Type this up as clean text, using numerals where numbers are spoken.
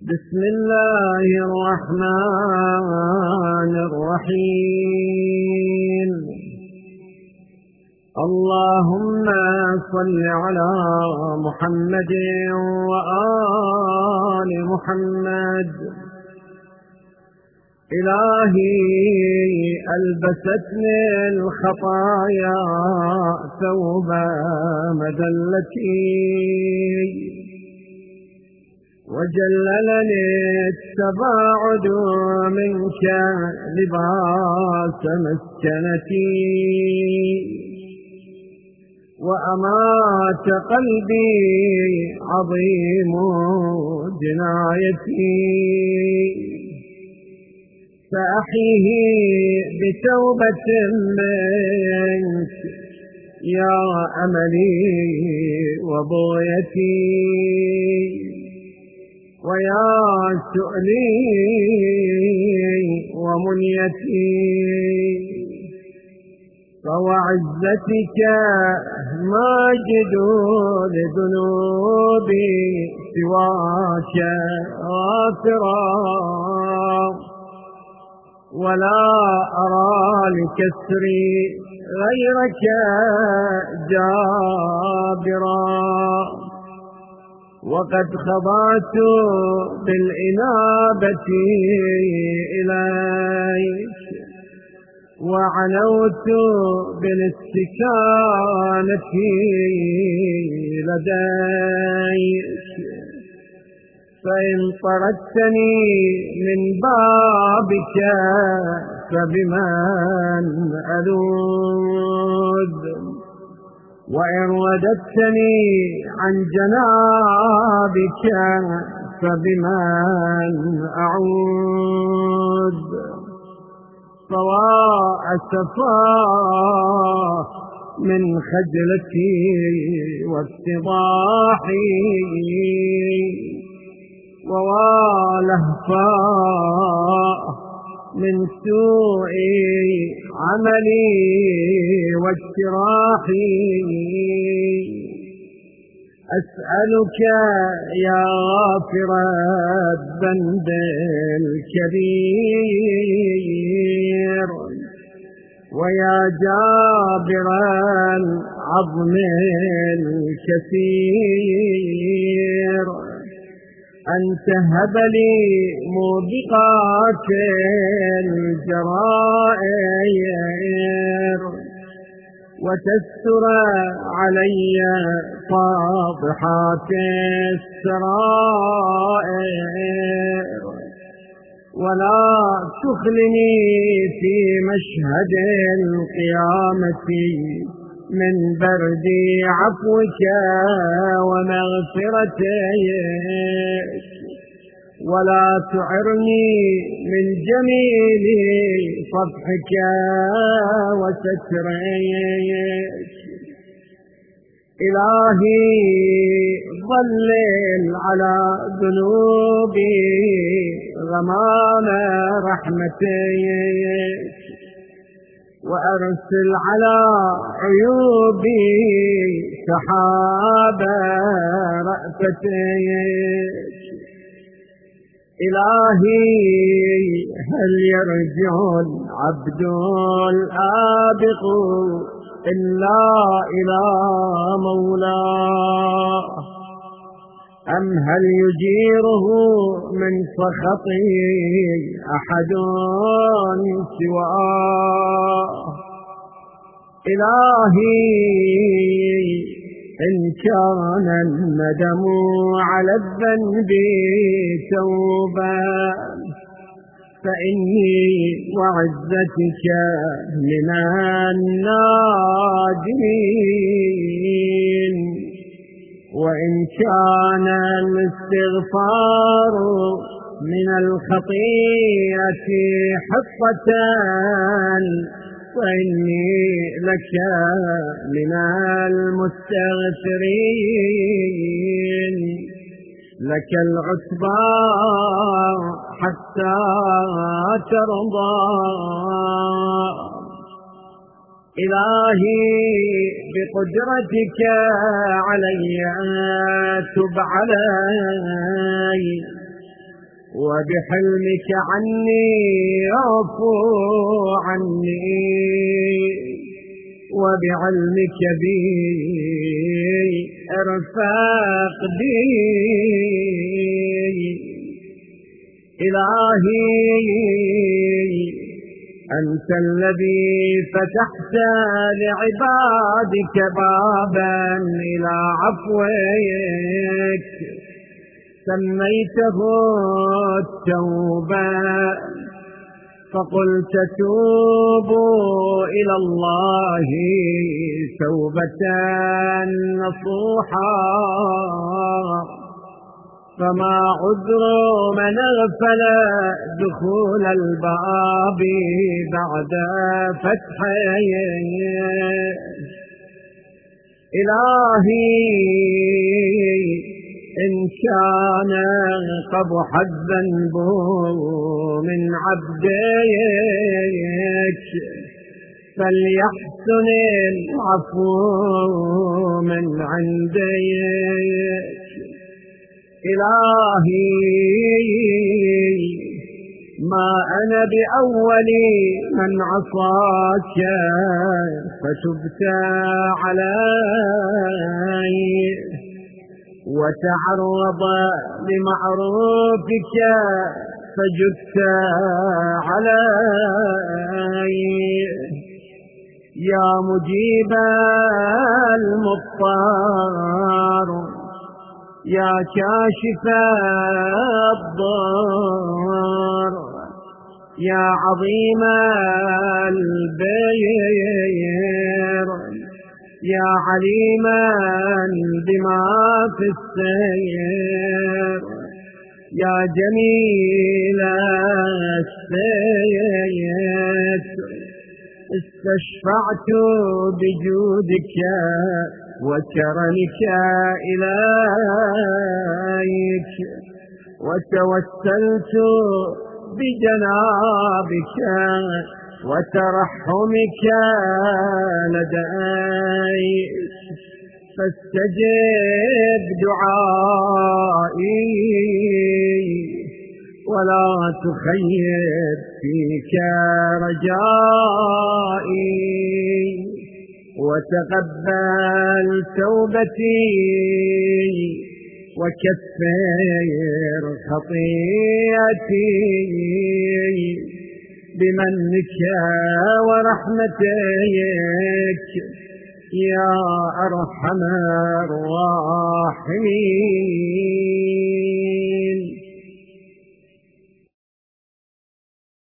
بسم الله الرحمن الرحيم. اللهم صل على محمد وآل محمد. إلهي ألبستني الخطايا ثوب مذلتي، وجللني التباعد منك لباس مسكنتي، وأمات قلبي عظيم جنايتي، فأحيه بتوبة منك يا أملي وبغيتي، ويا سؤلي ومنيتي، فوعزتك ماجد لذنوبي سواك غافرا، ولا أرى لكسري غيرك جابرا، وقد خضعت بالإنابة إليك، وعنوت بالاستكانة لديك، فإن طردتني من بابك فبمن ألوذ، وإن رددتني عن جنابك فبمن أعوذ، فوا أسفا من خجلتي وافتضاحي، ووالهفا من سوء عملي واجتراحي. أسألك يا غافر الذنب الكبير، ويا جابر العظم الكثير، أن تهب لي موبقات الجرائر، وتستر علي فاضحات السرائر، ولا تخلني في مشهد القيامة من برد عفوك ومغفرتك، ولا تعرني من جميل صفحك وسترك. إلهي ظلل على ذنوبي غمام رحمتك، وأرسل على عيوبي سحاب رأفتك. إلهي هل يرجع العبد الآبق إلا إلى مولاه، أم هل يجيره من سخطه أحد سواه؟ إلهي إن كان الندم على الذنب توبا، فإني وعزتك من النادمين، وإن كان الاستغفار من الخطيئة حطة فإني لك من المستغفرين، لك العتبى حتى ترضى. إلهي بقدرتك علي تب علي، وبحلمك عني اعفو عني، وبعلمك بي ارفق بي. إلهي أنت الذي فتحت لعبادك بابا إلى عفوك، سميته التوبة، فقلت توبوا إلى الله توبة نصوحا. فما عذر من اغفل دخول الباب بعد فتحه. إلهي إن كان قبح الذنب من عبدك فليحسن العفو من عندك. إلهي ما أنا بأول من عصاك فتبت علي، وتعرض لمعروفك فجدت علي. يا مجيب المضطر، يا كاشف الضر، يا عظيم البير، يا عليما بما في السير، يا جميل السير. استشفعت بجودك وكرمك إليك، وتوسلت بجنابك وترحمك لديك، فاستجب دعائي ولا تخيب فيك رجائي، وتقبل توبتي وكفر خطيئتي بمنك ورحمتك يا أرحم الراحمين.